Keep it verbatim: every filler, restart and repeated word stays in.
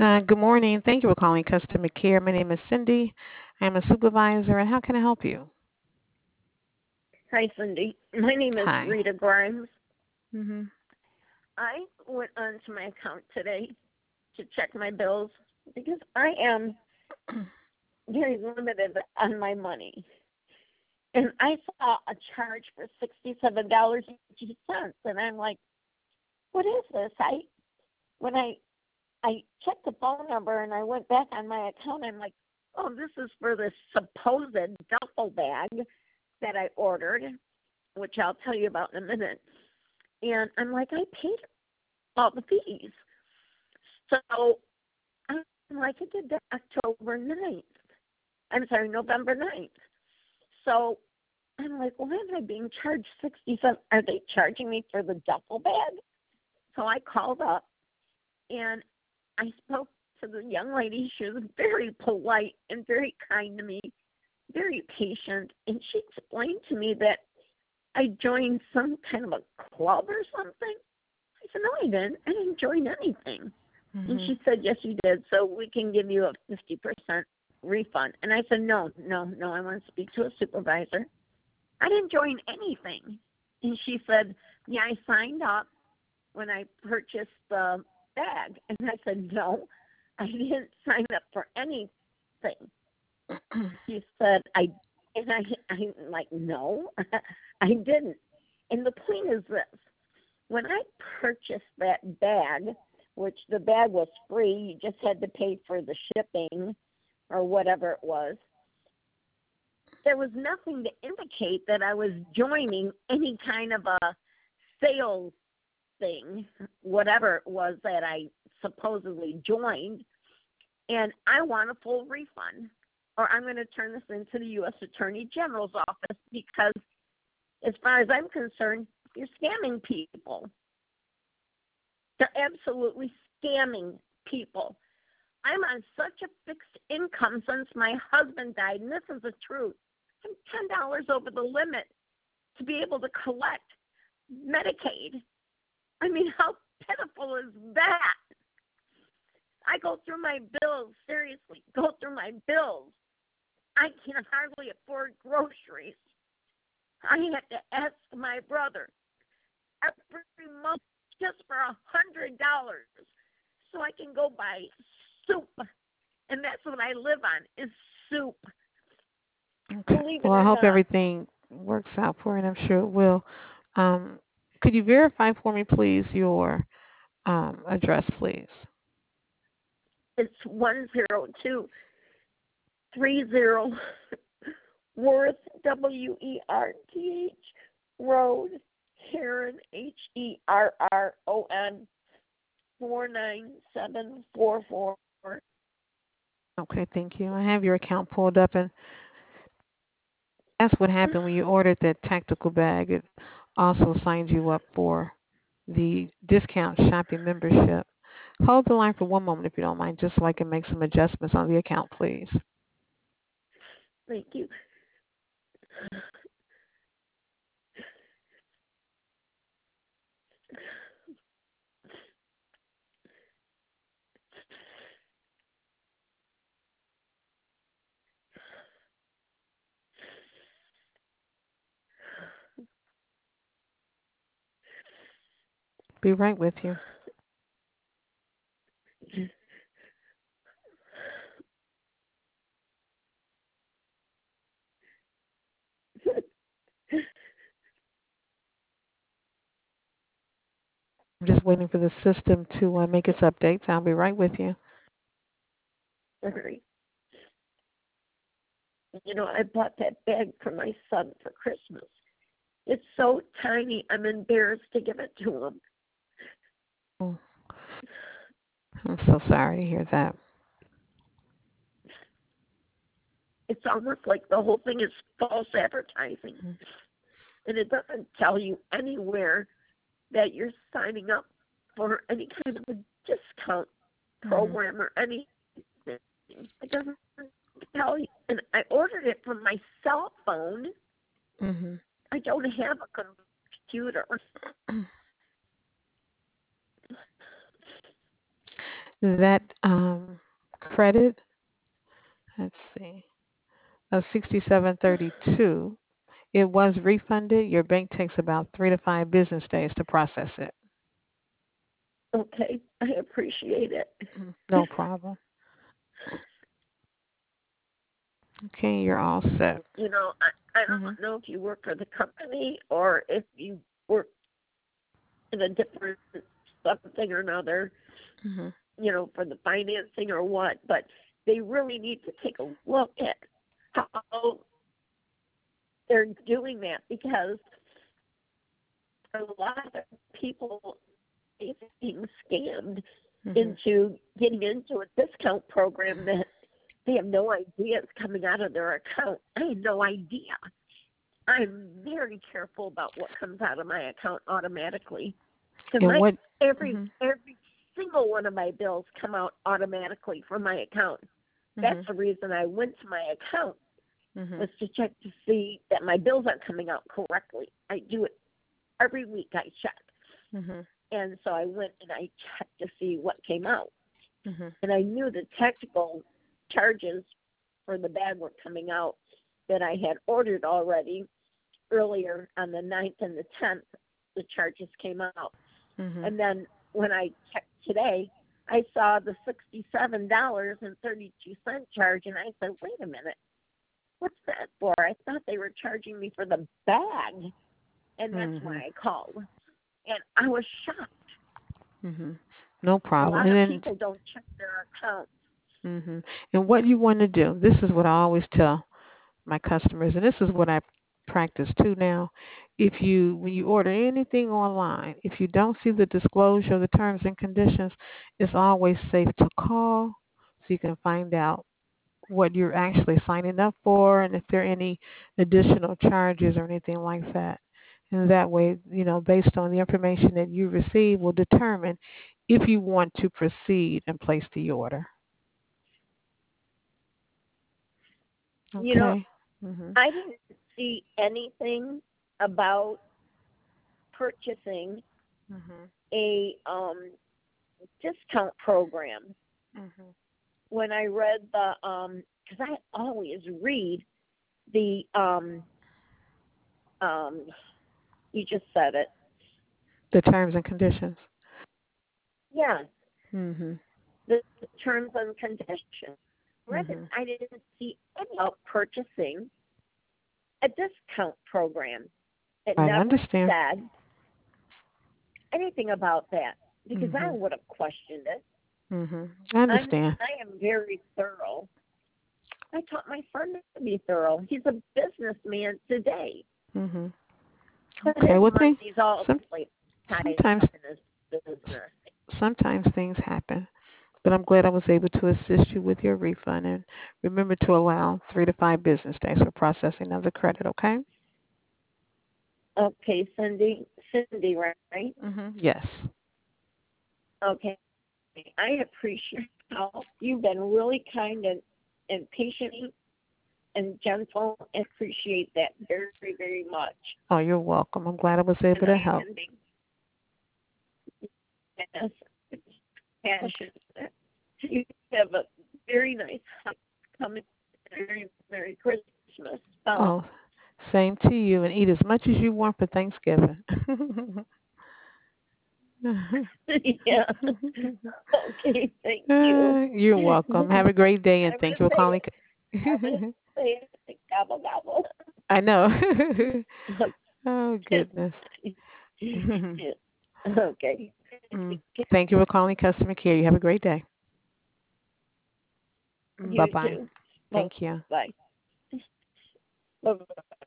Uh, good morning. Thank you for calling customer care. My name is Cindy. I'm a supervisor, and how can I help you? Hi, Cindy. My name is Hi. Rita Grimes. Mm-hmm. I went onto my account today to check my bills because I am very limited on my money. And I saw a charge for sixty-seven dollars and fifty cents, and I'm like, what is this? I when I I checked the phone number and I went back on my account, I'm like, oh, this is for this supposed duffel bag that I ordered, which I'll tell you about in a minute. And I'm like, I paid all the fees. So I'm like, I did that October ninth. I'm sorry, November ninth. So I'm like, why am I being charged sixty cents? Are they charging me for the duffel bag? So I called up and I spoke to the young lady. She was very polite and very kind to me, very patient. And she explained to me that I joined some kind of a club or something. I said, no, I didn't. I didn't join anything. And Mm-hmm. she said, yes, you did. So we can give you a fifty percent refund. And I said, no, no, no, I want to speak to a supervisor. I didn't join anything. And she said, yeah, I signed up when I purchased the bag. And I said, no, I didn't sign up for anything. She said, I, and I, I'm like, no, I didn't. And the point is this. When I purchased that bag, which the bag was free, you just had to pay for the shipping or whatever it was, there was nothing to indicate that I was joining any kind of a sales thing, whatever it was that I supposedly joined, and I want a full refund. Or I'm going to turn this into the U S Attorney General's office because, as far as I'm concerned, you're scamming people. They're absolutely scamming people. I'm on such a fixed income since my husband died, and this is the truth. I'm ten dollars over the limit to be able to collect Medicaid. I mean, how pitiful is that? I go through my bills, seriously, go through my bills. I can hardly afford groceries. I have to ask my brother every month just for a hundred dollars so I can go buy soup, and that's what I live on is soup. Okay. Believe Well, it I or hope not, everything works out for you, and I'm sure it will. Um, could you verify for me, please, your um, address, please? it's one zero two three zero Worth W E R T H Road, Heron H E R R O N four nine seven four four. Okay, thank you. I have your account pulled up, and that's what happened when you ordered that tactical bag. It also signed you up for the discount shopping membership. Hold the line for one moment if you don't mind, just so I can make some adjustments on the account, please. Thank you. Be right with you. I'm just waiting for the system to uh, make its updates. I'll be right with you. Sorry. You know, I bought that bag for my son for Christmas. It's so tiny, I'm embarrassed to give it to him. Oh, I'm so sorry to hear that. It's almost like the whole thing is false advertising. And it doesn't tell you anywhere that you're signing up for any kind of a discount Mm-hmm. program or anything. It doesn't tell you. And I ordered it from my cell phone. Mm-hmm. I don't have a computer. That um, credit, let's see, of sixty-seven thirty-two, it was refunded. Your bank takes about three to five business days to process it. Okay, I appreciate it. Mhm. No problem. Okay, you're all set. You know, I, I Mhm. don't know if you work for the company or if you work in a different something or another, Mhm. you know, for the financing or what, but they really need to take a look at how they're doing that because a lot of people is being scammed Mhm. into getting into a discount program that they have no idea is coming out of their account. I have no idea. I'm very careful about what comes out of my account automatically. Because And my what? every Mhm. every single one of my bills come out automatically from my account. That's Mhm. the reason I went to my account Mhm. was to check to see that my bills are coming out correctly. I do it every week. I check, Mhm. and so I went and I checked to see what came out, Mhm. and I knew the technical charges for the bag were coming out that I had ordered already earlier on the ninth and the tenth. The charges came out, Mhm. and then when I checked today, I saw the sixty-seven dollars and thirty-two cent charge, and I said, "Wait a minute, what's that for? I thought they were charging me for the bag," and that's Mhm. why I called, and I was shocked. Mhm. No A problem. lot And of then, people don't check their accounts. mhm. And what you want to do? This is what I always tell my customers, and this is what I practice too now. If you, when you order anything online, if you don't see the disclosure, the terms and conditions, it's always safe to call so you can find out what you're actually signing up for and if there are any additional charges or anything like that. And that way, you know, based on the information that you receive will determine if you want to proceed and place the order. You know, Okay. Mhm. I didn't see anything about purchasing Mhm. a um, discount program Mhm. when I read the um because I always read the um um you just said it. The terms and conditions. Yeah, Mhm. the, the terms and conditions. Read it. Mhm. I didn't see any about purchasing a discount program. It I never understand. said anything about that because I Mhm. would have questioned it. Mhm. I I'm understand. I am very thorough. I taught my son to be thorough. He's a businessman today, Mhm. but Okay. his Well, things money's all some like tied sometimes up in his business. sometimes things happen. But I'm glad I was able to assist you with your refund. And remember to allow three to five business days for processing of the credit, okay? Okay, Cindy, Cindy, right? Hmm. Yes. Okay, I appreciate how you've been really kind and and patient and gentle. I appreciate that very, very much. Oh, you're welcome. I'm glad I was able And to I help. can be yes, passionate. You have a very nice coming. Very, Merry Christmas. Uh, Oh, same to you. And eat as much as you want for Thanksgiving. yeah. Okay, thank you. Uh, you're I'm welcome. Have a great day, and gonna thank you for say calling. it. I'm gonna say it. Gobble gobble. I know. Oh, goodness. Okay. Mm. Thank you for calling customer care. You have a great day. Bye You bye. too. Bye Thank you. bye. Bye bye.